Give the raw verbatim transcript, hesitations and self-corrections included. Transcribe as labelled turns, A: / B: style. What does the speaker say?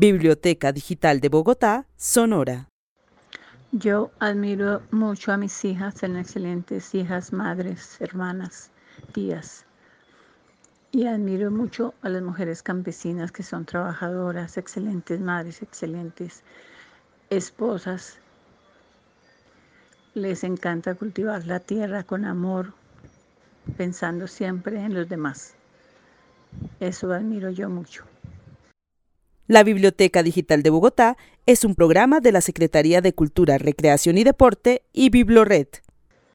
A: Biblioteca Digital de Bogotá, Sonora.
B: Yo admiro mucho a mis hijas, son excelentes hijas, madres, hermanas, tías. Y admiro mucho a las mujeres campesinas que son trabajadoras, excelentes madres, excelentes esposas. Les encanta cultivar la tierra con amor, pensando siempre en los demás. Eso admiro yo mucho.
A: La Biblioteca Digital de Bogotá es un programa de la Secretaría de Cultura, Recreación y Deporte y Biblored.